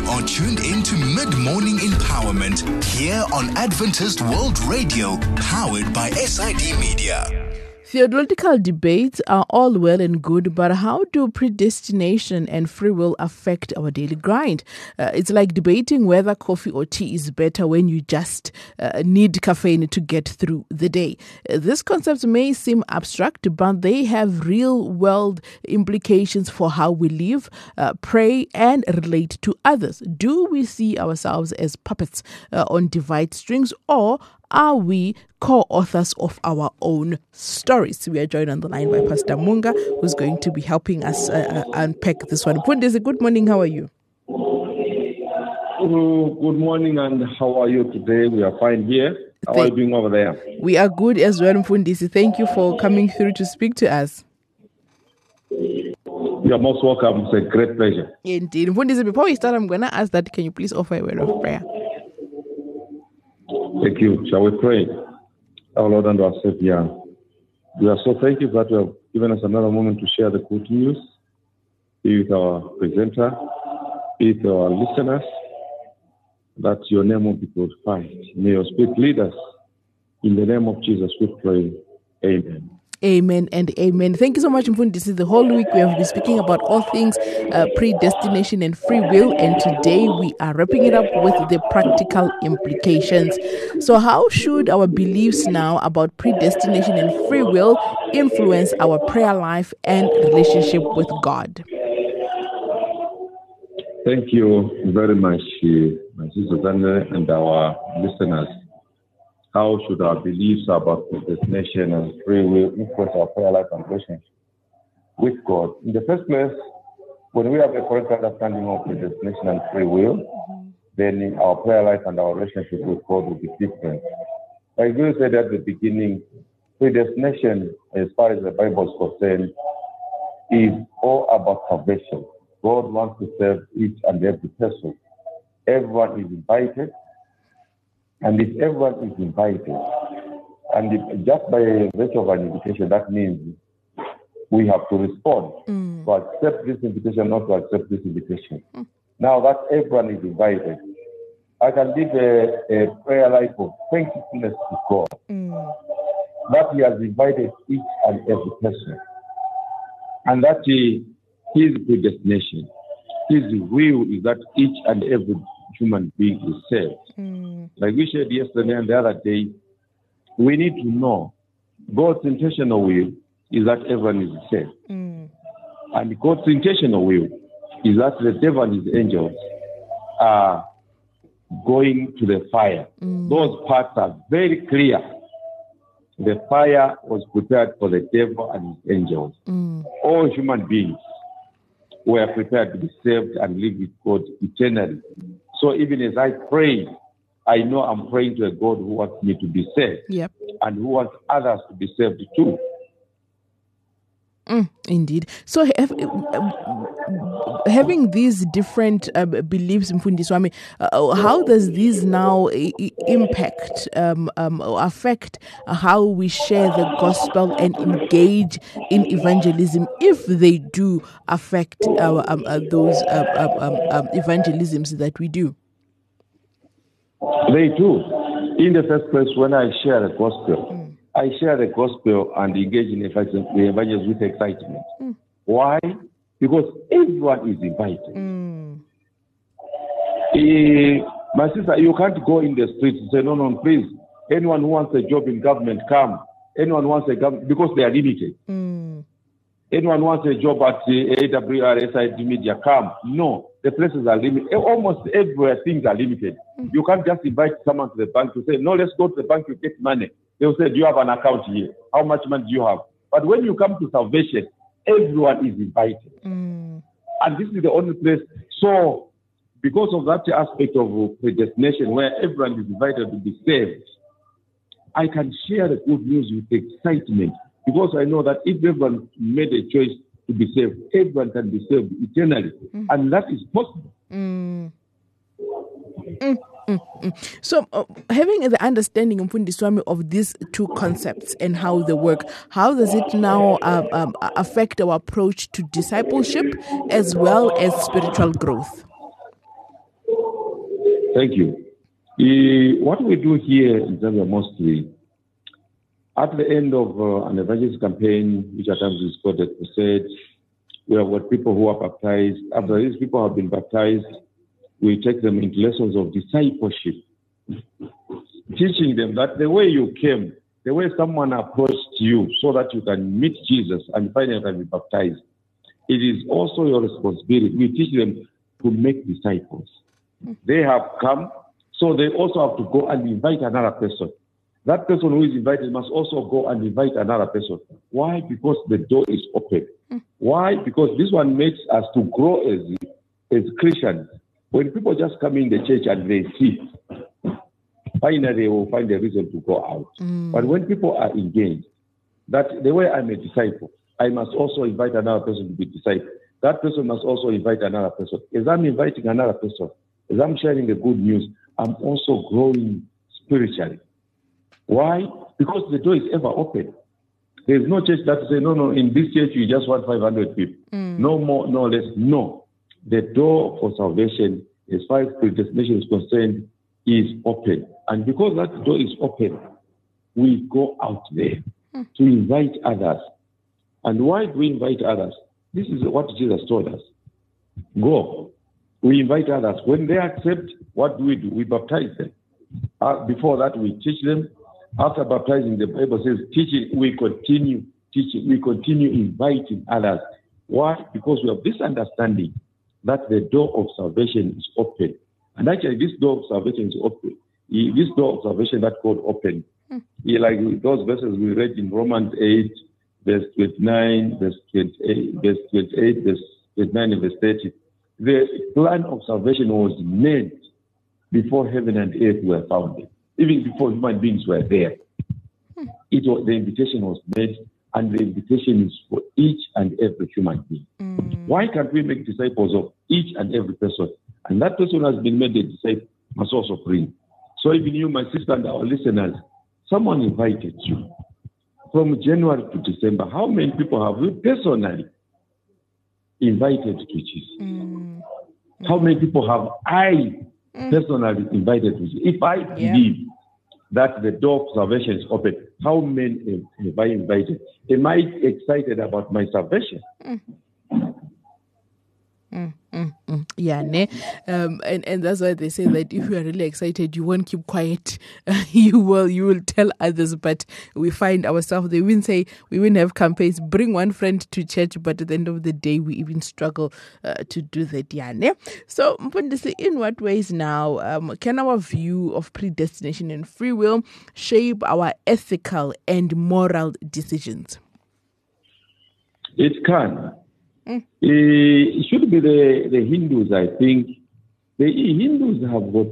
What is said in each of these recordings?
are tuned into Mid-Morning Empowerment here on Adventist World Radio, powered by SID Media. Theological debates are all well and good, but how do predestination and free will affect our daily grind? It's like debating whether coffee or tea is better when you just need caffeine to get through the day. These concepts may seem abstract, but they have real-world implications for how we live, pray, and relate to others. Do we see ourselves as puppets on device strings, or are we co-authors of our own stories? We are joined on the line by Pastor Munga, who's going to be helping us unpack this one. Mfundisi, good morning. How are you? Good morning, and how are you today? We are fine here. How are you doing over there? We are good as well, Mfundisi. Thank you for coming through to speak to us. You are most welcome. It's a great pleasure. Indeed. Mfundisi, before we start, I'm going to ask that, can you please offer a word of prayer? Thank you. Shall we pray? Our Lord and our Savior, we are so thankful that you have given us another moment to share the good news, be with our presenter, be with our listeners, that your name will be glorified. May your Spirit lead us. In the name of Jesus we pray. Amen. Amen and amen. Thank you so much, Mfundisi. The whole week we have been speaking about all things predestination and free will, and today we are wrapping it up with the practical implications. So how should our beliefs now about predestination and free will influence our prayer life and relationship with God? Thank you very much, my sister Zane, and our listeners. How should our beliefs about predestination and free will influence our prayer life and relationship with God? In the first place, when we have a correct understanding of predestination and free will, then our prayer life and our relationship with God will be different. Like you said at the beginning, predestination, as far as the Bible is concerned, is all about salvation. God wants to save each and every person. Everyone is invited. And if everyone is invited, and just by virtue of an invitation, that means we have to respond to accept this invitation, not to accept this invitation. Now that everyone is invited, I can live a prayer life of thankfulness to God that He has invited each and every person, and that His predestination, His will is that each and every human being is saved. Like we shared yesterday and the other day, we need to know God's intentional will is that everyone is saved. And God's intentional will is that the devil and his angels are going to the fire. Those parts are very clear. The fire was prepared for the devil and his angels. All human beings were prepared to be saved and live with God eternally. So even as I pray, I know I'm praying to a God who wants me to be saved, and who wants others to be saved too. Indeed. So having these different beliefs, Mfundisi, how does this now impact or affect how we share the gospel and engage in evangelism, if they do affect those evangelisms that we do? They do. In the first place, when I share the gospel, I share the gospel and engage in the evangelism with excitement. Why? Because everyone is invited. My sister, you can't go in the streets and say, no, please, anyone who wants a job in government, come. Anyone who wants a government, because they are limited. Anyone who wants a job at the AWR, SID Media, come. No, the places are limited. Almost everywhere things are limited. You can't just invite someone to the bank to say, no, let's go to the bank to get money. They'll say, do you have an account here? How much money do you have? But when you come to salvation, everyone is invited. And this is the only place. So, because of that aspect of predestination, where everyone is invited to be saved, I can share the good news with excitement, because I know that if everyone made a choice to be saved, everyone can be saved eternally. And that is possible. So, having the understanding, Mfundisi, of these two concepts and how they work, how does it now affect our approach to discipleship as well as spiritual growth? Thank you. What we do here in Zambia mostly, at the end of an evangelist campaign, which at times is called a crusade, we have got people who are baptized. After these people have been baptized, we take them into lessons of discipleship, teaching them that the way you came, the way someone approached you so that you can meet Jesus and finally can be baptized, it is also your responsibility. We teach them to make disciples. They have come, so they also have to go and invite another person. That person who is invited must also go and invite another person. Why? Because the door is open. Why? Because this one makes us to grow as Christians. When people just come in the church and they see, finally they will find a reason to go out. But when people are engaged, that the way I'm a disciple, I must also invite another person to be disciple. That person must also invite another person. As I'm inviting another person, as I'm sharing the good news, I'm also growing spiritually. Why? Because the door is ever open. There's no church that say, no, in this church you just want 500 people. No more, no less. No. The door for salvation, as far as predestination is concerned, is open. And because that door is open, we go out there to invite others. And why do we invite others? This is what Jesus told us. Go. We invite others. When they accept, what do? We baptize them. Before that, we teach them. After baptizing, the Bible says, teaching, we continue teaching, we continue inviting others. Why? Because we have this understanding that the door of salvation is open. And actually, this door of salvation is open. This door of salvation that's called open. Like those verses we read in Romans 8, verse 29, verse 28, verse 28, verse 29, and verse 30. The plan of salvation was made before heaven and earth were founded. Even before human beings were there. The invitation was made, and the invitation is for each and every human being. Why can't we make disciples of each and every person? And that person has been made a disciple must also bring. So even you, my sister, and our listeners, someone invited you from January to December. How many people have you personally invited to Jesus? How many people have I personally invited to Jesus? If I believe that the door of salvation is open, how many have I invited? Am I excited about my salvation? Yeah, and that's why they say that if you are really excited, you won't keep quiet. You will tell others. But we find ourselves, they even say, we even have campaigns, bring one friend to church, but at the end of the day, we even struggle to do that. Yeah, so Mfundisi, in what ways now can our view of predestination and free will shape our ethical and moral decisions? It can. It should be the Hindus, I think. The Hindus have got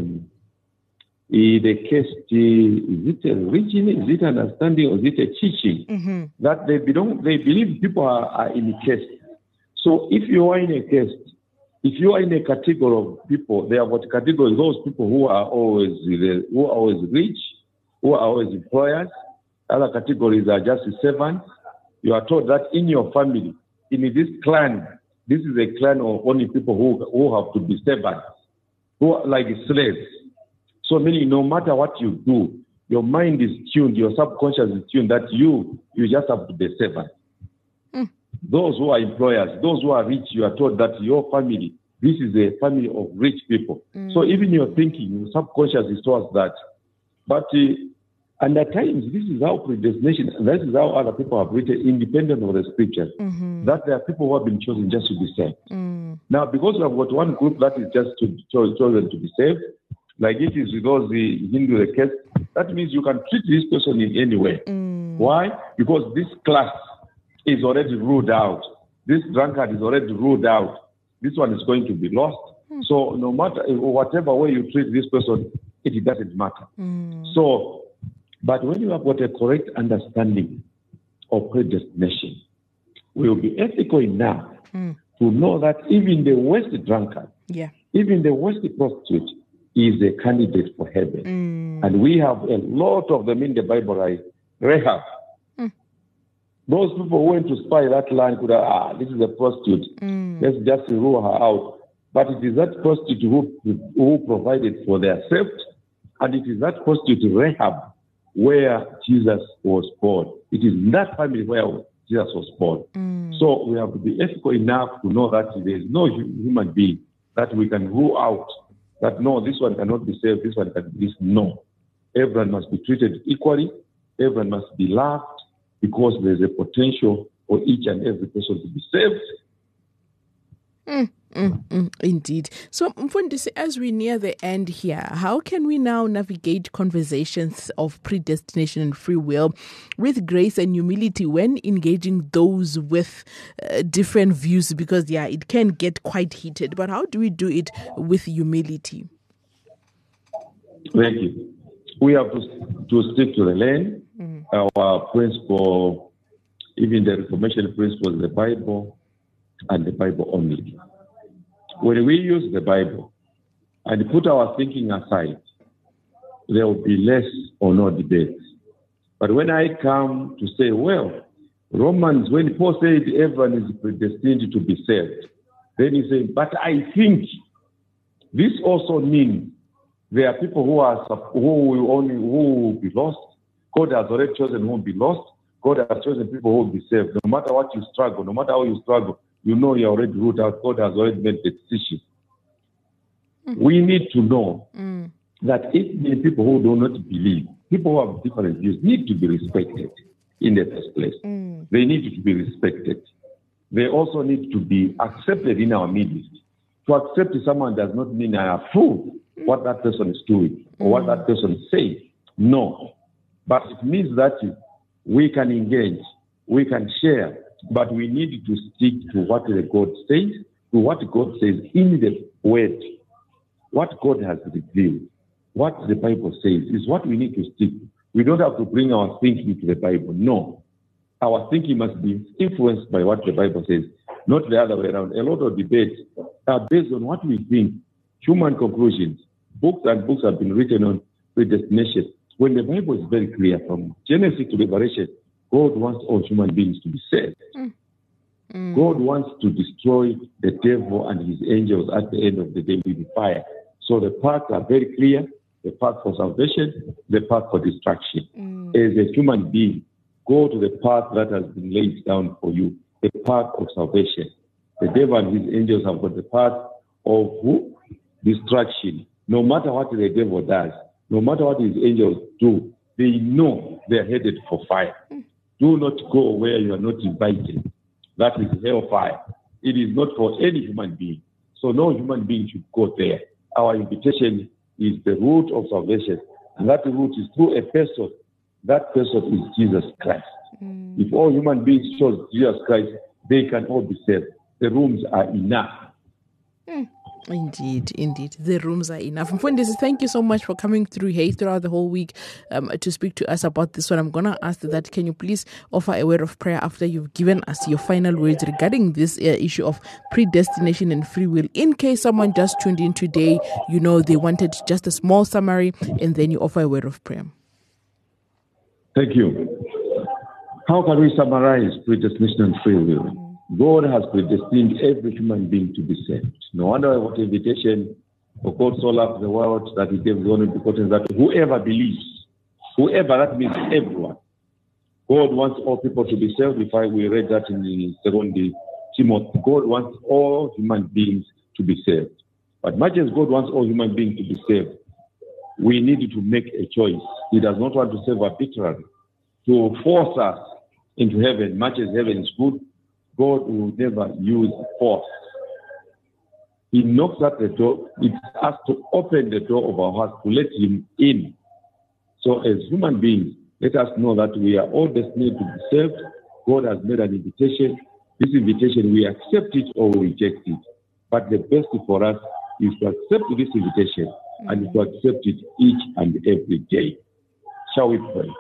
the caste, is it a religion, is it an understanding, or is it a teaching? That they believe people are in a caste. So if you are in a caste, if you are in a category of people, they have got categories, those people who are always rich, who are always employers. Other categories are just servants. You are told that in your family, in this clan, this is a clan of only people who have to be servants, who are like slaves. So meaning no matter what you do, your mind is tuned, your subconscious is tuned that you just have to be a servant. Those who are employers, those who are rich, you are told that your family, this is a family of rich people. So even your thinking, your subconscious is towards that. But and at times, this is how predestination, this is how other people have written, independent of the scriptures, that there are people who have been chosen just to be saved. Now, because we have got one group that is just chosen to be saved, like it is with those the Hindu the caste, that means you can treat this person in any way. Why? Because this class is already ruled out. This drunkard is already ruled out. This one is going to be lost. So no matter, whatever way you treat this person, it doesn't matter. But when you have got a correct understanding of predestination, we will be ethical enough to know that even the worst drunkard, even the worst prostitute is a candidate for heaven. And we have a lot of them in the Bible, right? Rahab. Those people who went to spy that land could have, this is a prostitute. Let's just rule her out. But it is that prostitute who provided for their safety, and it is that prostitute Rahab where Jesus was born. It is in that family where Jesus was born. So we have to be ethical enough to know that there is no human being that we can rule out, that no, this one cannot be saved, this one can be this. No. Everyone must be treated equally. Everyone must be loved, because there is a potential for each and every person to be saved. Indeed. So, Mfundisi, as we near the end here, how can we now navigate conversations of predestination and free will with grace and humility when engaging those with different views? Because, it can get quite heated. But how do we do it with humility? Thank you. We have to stick to the lane. Our principle, even the Reformation principle, is the Bible and the Bible only. When we use the Bible and put our thinking aside, there will be less or no debate. But when I come to say, well, Romans, when Paul said everyone is predestined to be saved, then he said, but I think this also means there are people who will be lost. God has already chosen who will be lost. God has chosen people who will be saved. No matter what you struggle, no matter how you struggle, you know you're already ruled out. God has already made the decision. We need to know that if the people who do not believe, people who have different views, need to be respected in the first place. They need to be respected. They also need to be accepted in our midst. To accept someone does not mean I approve what that person is doing or what that person says. No. But it means that we can engage, we can share, but we need to stick to what the God says, to what God says in the Word. What God has revealed, what the Bible says, is what we need to stick to. We don't have to bring our thinking to the Bible. No. Our thinking must be influenced by what the Bible says, not the other way around. A lot of debates are based on what we think, human conclusions. Books and books have been written on predestination. When the Bible is very clear from Genesis to Revelation, God wants all human beings to be saved. God wants to destroy the devil and his angels at the end of the day with the fire. So the paths are very clear, the path for salvation, the path for destruction. As a human being, go to the path that has been laid down for you, the path of salvation. The devil and his angels have got the path of destruction. No matter what the devil does, no matter what his angels do, they know they're headed for fire. Do not go where you are not invited. That is hellfire. It is not for any human being. So no human being should go there. Our invitation is the route of salvation. And that route is through a person. That person is Jesus Christ. If all human beings chose Jesus Christ, they can all be saved. The rooms are enough. Indeed. The rooms are enough. Mfundisi, thank you so much for coming through throughout the whole week to speak to us about this one. I'm going to ask that, can you please offer a word of prayer after you've given us your final words regarding this issue of predestination and free will? In case someone just tuned in today, they wanted just a small summary, and then you offer a word of prayer. Thank you. How can we summarize predestination and free will? God has predestined every human being to be saved. No wonder what invitation for God so loved the world that he gave his only begotten, that whoever believes, whoever, that means everyone. God wants all people to be saved. We read that in the 2 Timothy. God wants all human beings to be saved. But much as God wants all human beings to be saved, we need to make a choice. He does not want to save arbitrarily, to force us into heaven. Much as heaven is good, God will never use force. He knocks at the door. It's us to open the door of our hearts to let him in. So as human beings, let us know that we are all destined to be saved. God has made an invitation. This invitation, we accept it or we reject it. But the best for us is to accept this invitation and to accept it each and every day. Shall we pray?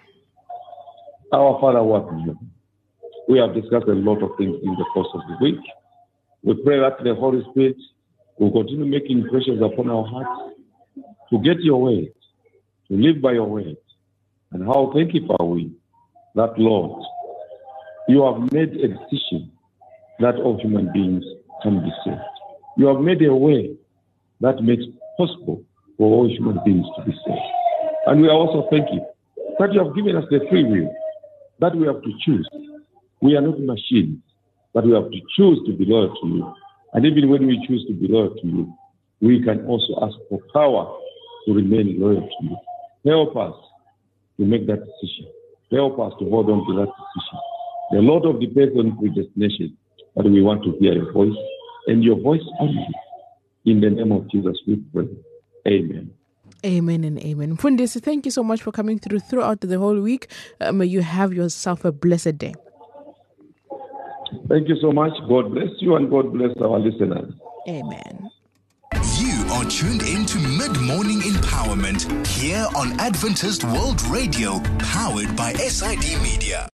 Our Father who art in heaven, we have discussed a lot of things in the course of the week. We pray that the Holy Spirit will continue making impressions upon our hearts to get your word, to live by your word. And how thankful are we that, Lord, you have made a decision that all human beings can be saved. You have made a way that makes possible for all human beings to be saved. And we are also thankful that you have given us the free will, that we have to choose. We are not machines, but we have to choose to be loyal to you. And even when we choose to be loyal to you, we can also ask for power to remain loyal to you. Help us to make that decision. Help us to hold on to that decision. The Lord of depends on predestination, but we want to hear your voice, and your voice only. In the name of Jesus, we pray. Amen. Amen and amen. Mfundisi, thank you so much for coming throughout the whole week. May you have yourself a blessed day. Thank you so much. God bless you and God bless our listeners. Amen. You are tuned in to Mid-Morning Empowerment here on Adventist World Radio, powered by SID Media.